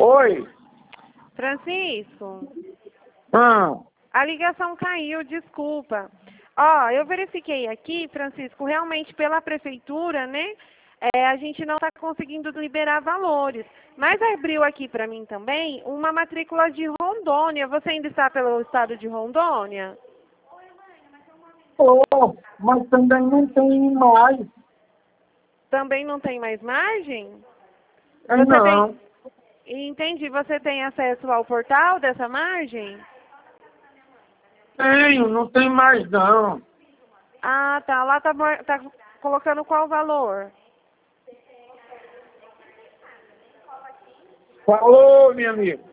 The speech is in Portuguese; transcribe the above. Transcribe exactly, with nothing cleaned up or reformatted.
Oi. Francisco, Ah, a ligação caiu, desculpa. Ó, eu verifiquei aqui, Francisco, realmente pela prefeitura, né? É, a gente não está conseguindo liberar valores. Mas abriu aqui para mim também uma matrícula de Rondônia. Você ainda está pelo estado de Rondônia? oh, mas também não tem mais. Também não tem mais margem? É, Você não. tem... Entendi. Você tem acesso ao portal dessa margem? Tenho, não tem mais não. Ah, tá. Lá tá, mar- tá colocando qual valor? Falou, minha amiga.